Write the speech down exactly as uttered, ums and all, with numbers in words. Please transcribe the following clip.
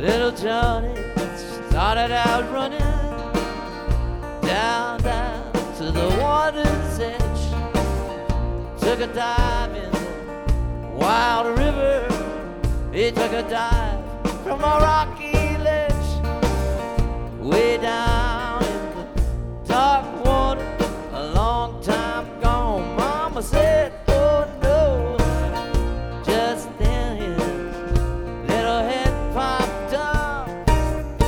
Little Johnny started out running down, down to the water's edge. Took a dive in the wild river. He took a dive from a rocky ledge. Way down in the dark water, a long time gone. Mama said